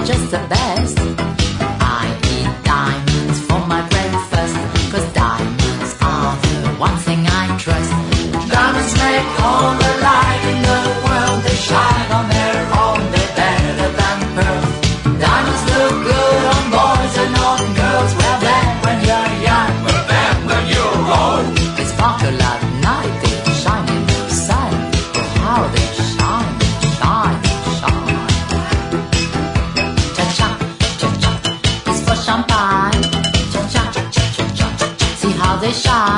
just the best. I eat diamonds for my breakfast, 'cause diamonds are the one thing I trust. Diamonds make all the light in the world. They shine on their own, they're better than pearls. Diamonds look good on boys and on girls. Wear them when you're young, wear them when you're old. They sparkle at night, they shine in the sun. Oh, how they shine, shine, shine. Cha-cha, cha-cha, it's for champagne. Cha-cha, cha-cha, cha-cha, see how they shine.